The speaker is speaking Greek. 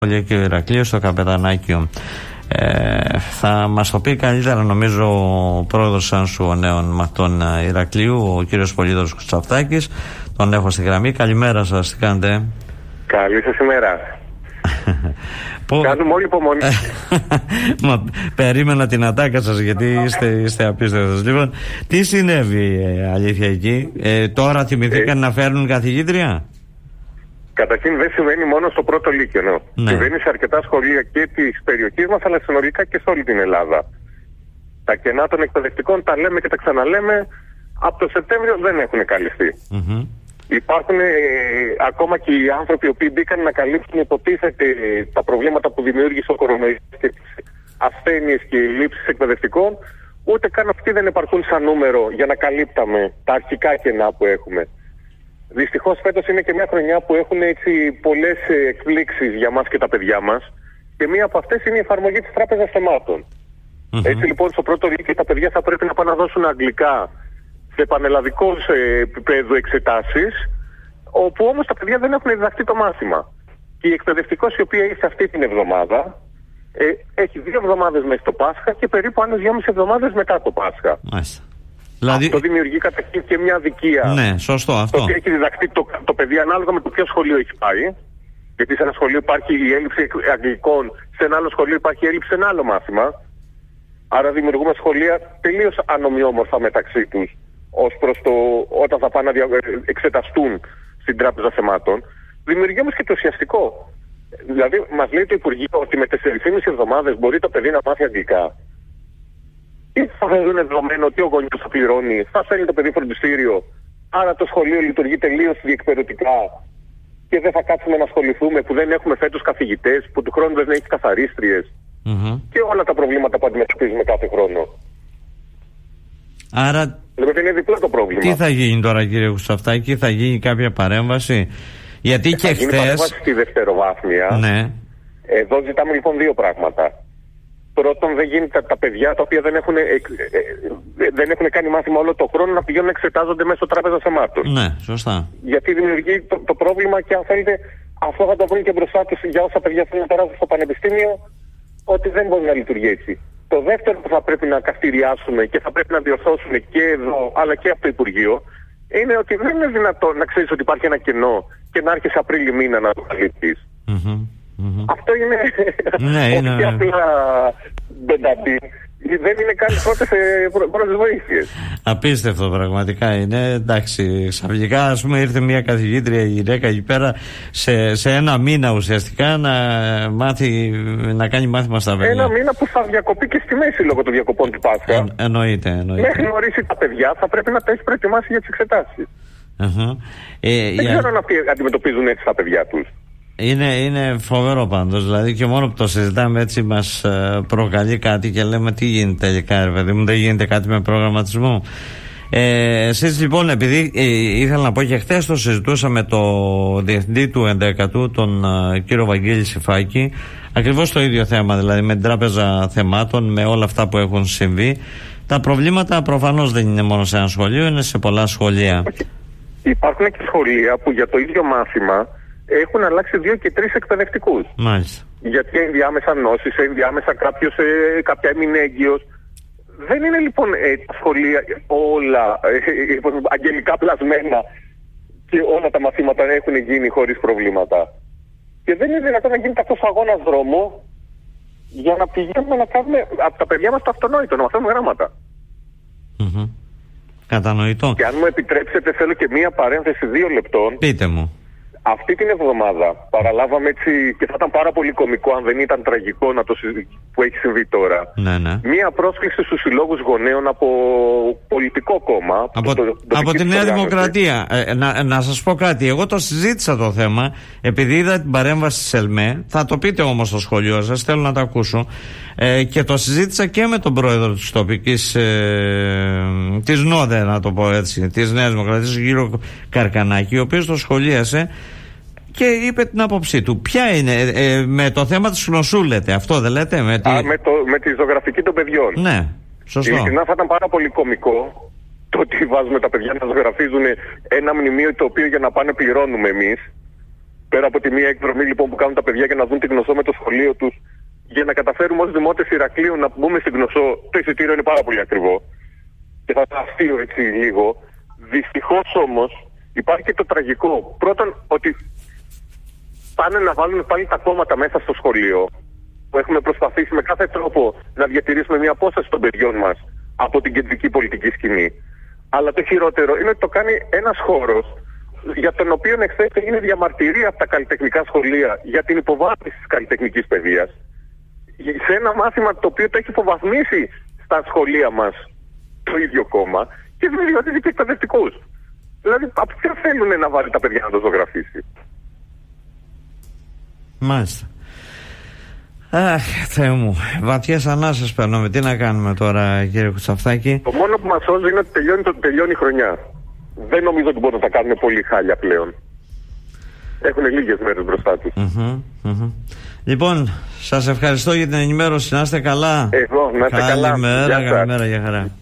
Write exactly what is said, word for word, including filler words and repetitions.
Σχολείο Ηρακλείου στο Καπετανάκιο. Ε, θα μας το πει καλύτερα νομίζω ο πρόεδρος Άνσου ο νέων μαθητών Ηρακλείου, ο κύριος Πολύδωρος Κουτσαφτάκης. Τον έχω στη γραμμή. Καλημέρα σας, τι κάνετε? Καλή σας ημέρα. Που... Κάνουμε όλη υπομονή. Μα, περίμενα την ατάκα σας γιατί είστε, είστε απίστευτος. Λοιπόν, τι συνέβη ε, αλήθεια εκεί? ε, Τώρα θυμηθήκαν ε... να φέρνουν καθηγήτρια? Καταρχήν δεν συμβαίνει μόνο στο πρώτο λύκειο. Ναι. Συμβαίνει σε αρκετά σχολεία και της περιοχής μας, αλλά συνολικά και σε όλη την Ελλάδα. Τα κενά των εκπαιδευτικών τα λέμε και τα ξαναλέμε, από το Σεπτέμβριο δεν έχουν καλυφθεί. Mm-hmm. Υπάρχουν ε, ακόμα και οι άνθρωποι οι οποίοι μπήκαν να καλύψουν υποτίθεται τα προβλήματα που δημιούργησε ο κορονοϊός και τις ασθένειες και οι λήψεις εκπαιδευτικών, ούτε καν αυτοί δεν επαρκούν σαν νούμερο για να καλύπταμε τα αρχικά κενά που έχουμε. Δυστυχώς φέτος είναι και μια χρονιά που έχουν έτσι πολλές εκπλήξεις για μας και τα παιδιά μας, και μία από αυτές είναι η εφαρμογή της Τράπεζας Θεμάτων. Mm-hmm. Έτσι λοιπόν στο πρώτο λύκειο τα παιδιά θα πρέπει να πάνε να δώσουν αγγλικά σε πανελλαδικό επίπεδο εξετάσεις, όπου όμως τα παιδιά δεν έχουν διδαχτεί το μάθημα. Και η εκπαιδευτικός η οποία ήρθε αυτή την εβδομάδα ε, έχει δύο εβδομάδες μέχρι το Πάσχα και περίπου άλλες δυόμιση εβδομάδες μετά το Πάσχα. Μάλιστα. Δηλαδή... Αυτό δημιουργεί καταρχήν και μια αδικία. Ναι, σωστό αυτό. Το ότι έχει διδαχτεί το, το παιδί ανάλογα με το ποιο σχολείο έχει πάει. Γιατί σε ένα σχολείο υπάρχει η έλλειψη αγγλικών, σε ένα άλλο σχολείο υπάρχει η έλλειψη σε ένα άλλο μάθημα. Άρα δημιουργούμε σχολεία τελείως ανομοιόμορφα μεταξύ τους, ως προς το όταν θα πάνε να δια... εξεταστούν στην Τράπεζα Θεμάτων. Δημιουργεί όμως και το ουσιαστικό. Δηλαδή, μας λέει το Υπουργείο ότι με τέσσερις και μισή εβδομάδες μπορεί το παιδί να μάθει αγγλικά. Ή θα δουν δεδομένο ότι ο γονιός θα πληρώνει, θα φέρνει το παιδί φροντιστήριο, άρα το σχολείο λειτουργεί τελείως διεκπαιρεωτικά και δεν θα κάτσουμε να ασχοληθούμε που δεν έχουμε φέτος καθηγητές, που του χρόνου δεν έχει καθαρίστριες mm-hmm. και όλα τα προβλήματα που αντιμετωπίζουμε κάθε χρόνο. Άρα, δηλαδή είναι διπλό το πρόβλημα. Τι θα γίνει τώρα, κύριε Κουτσαφτάκη, θα γίνει κάποια παρέμβαση? Γιατί ε, και θα γίνει χθες... παρέμβαση στη δευτεροβάθμια. Ναι. Εδώ ζητάμε λοιπόν δύο πράγματα. Πρώτον, δεν γίνεται τα παιδιά τα οποία δεν έχουν, ε, ε, δεν έχουν κάνει μάθημα όλο το χρόνο να πηγαίνουν να εξετάζονται μέσω Τράπεζα Θεμάτων. Ναι, σωστά. Γιατί δημιουργεί το, το πρόβλημα και αν θέλετε αυτό θα το βρουν και μπροστά τους για όσα παιδιά θέλουν να περάσουν στο πανεπιστήμιο, ότι δεν μπορεί να λειτουργεί έτσι. Το δεύτερο που θα πρέπει να καυτηριάσουμε και θα πρέπει να διορθώσουμε και εδώ αλλά και από το Υπουργείο είναι ότι δεν είναι δυνατόν να ξέρεις ότι υπάρχει ένα κενό και να έρχεσαι Απρίλη μήνα να το καλύψεις. Mm-hmm. Mm-hmm. Αυτό είναι ναι, είναι... όχι απλά μπενταντή. Δεν είναι καν πρώτες, πρώτες βοήθειες. Απίστευτο πραγματικά είναι. Εντάξει, ξαφνικά ας πούμε ήρθε μια καθηγήτρια γυναίκα εκεί πέρα σε, σε ένα μήνα ουσιαστικά να μάθει, να κάνει μάθημα στα παιδιά. Ένα μήνα που θα διακοπεί και στη μέση λόγω των διακοπών του Πάσχα. Ε, εννοείται, εννοείται. Μέχρι να ορίσει τα παιδιά θα πρέπει να τα έχει προετοιμάσει για τις εξετάσεις. Uh-huh. Ε, Δεν για... ξέρω αν αυτοί αντιμετωπίζουν έτσι τα παιδιά τους. Είναι, είναι φοβερό πάντως, δηλαδή και μόνο που το συζητάμε έτσι μας προκαλεί κάτι και λέμε τι γίνεται τελικά, ρε παιδί μου, δεν γίνεται κάτι με προγραμματισμό. Ε, εσείς λοιπόν, επειδή ε, ήθελα να πω και χθες το συζητούσα με το διευθυντή του ενδέκατου, τον ε, κύριο Βαγγέλη Σιφάκη, ακριβώς το ίδιο θέμα, δηλαδή με την Τράπεζα Θεμάτων, με όλα αυτά που έχουν συμβεί. Τα προβλήματα προφανώς δεν είναι μόνο σε ένα σχολείο, είναι σε πολλά σχολεία. Υπάρχουν και σχολεία που για το ίδιο μάθημα έχουν αλλάξει δύο και τρεις εκπαιδευτικούς. Μάλιστα. Γιατί ενδιάμεσα νόσεις, ενδιάμεσα κάποιος, ε, κάποια έμεινε έγκυος. Δεν είναι λοιπόν ε, τα σχολεία όλα ε, αγγελικά πλασμένα και όλα τα μαθήματα έχουν γίνει χωρίς προβλήματα. Και δεν είναι δυνατόν να γίνει αυτός αγώνας δρόμου για να πηγαίνουμε να κάνουμε από τα παιδιά μας το αυτονόητο, να μαθαίνουμε γράμματα. Mm-hmm. Κατανοητό. Και αν μου επιτρέψετε θέλω και μία παρένθεση δύο λεπτών. Πείτε μου. Αυτή την εβδομάδα παραλάβαμε έτσι, και θα ήταν πάρα πολύ κωμικό αν δεν ήταν τραγικό να το συζη... που έχει συμβεί τώρα, ναι, ναι. μία πρόσκληση στους συλλόγους γονέων από πολιτικό κόμμα. Από, το, το από τη Νέα Δημοκρατία. Ε, να, να σας πω κάτι, εγώ το συζήτησα το θέμα, επειδή είδα την παρέμβαση της ΕΛΜΕ, θα το πείτε όμως στο σχολείο σας, θέλω να το ακούσω, ε, και το συζήτησα και με τον πρόεδρο της τοπικής, ε, της ΝΟΔΕ να το πω έτσι, της Νέας Δημοκρατίας, τον κύριο Καρκανάκη, ο οποίος το σχολίασε και είπε την άποψή του. Ποια είναι, ε, με το θέμα της γνωσού λέτε, αυτό δεν λέτε? Με τη, Α, με, το, με τη ζωγραφική των παιδιών. Ναι, σωστό. Ειλικρινά θα ήταν πάρα πολύ κωμικό το ότι βάζουμε τα παιδιά να ζωγραφίζουν ένα μνημείο το οποίο για να πάνε πληρώνουμε εμείς. Πέρα από τη μία εκδρομή λοιπόν που κάνουν τα παιδιά για να δουν τη Γνωσό με το σχολείο τους, για να καταφέρουμε ως δημότες Ηρακλείου να μπούμε στην Γνωσό, το εισιτήριο είναι πάρα πολύ ακριβό. Και θα το αστείο έτσι λίγο. Δυστυχώς όμως υπάρχει και το τραγικό. Πρώτον, ότι πάνε να βάλουν πάλι τα κόμματα μέσα στο σχολείο, που έχουμε προσπαθήσει με κάθε τρόπο να διατηρήσουμε μια απόσταση των παιδιών μας από την κεντρική πολιτική σκηνή. Αλλά το χειρότερο είναι ότι το κάνει ένας χώρος για τον οποίο εχθές έγινε διαμαρτυρία από τα καλλιτεχνικά σχολεία για την υποβάθμιση της καλλιτεχνικής παιδείας. Σε ένα μάθημα το οποίο το έχει υποβαθμίσει στα σχολεία μας το ίδιο κόμμα και διότι και εκπαιδευτικούς. Δηλαδή, από ποιο θέλουν να βάλει τα παιδιά να το ζωγραφίσει. Μάλιστα. Αχ, Θεέ μου, βαθιές ανάσες παίρνουμε. Τι να κάνουμε τώρα, κύριε Κουτσαφτάκη? Το μόνο που μας σώζει είναι ότι τελειώνει, το, τελειώνει η χρονιά. Δεν νομίζω ότι μπορούν να τα κάνουν πολύ χάλια πλέον. Έχουν λίγες μέρες μπροστά τους. Mm-hmm, mm-hmm. Λοιπόν, σας ευχαριστώ για την ενημέρωση. Να είστε καλά. Εγώ, να είστε καλά. Καλημέρα, καλημέρα, για χαρά.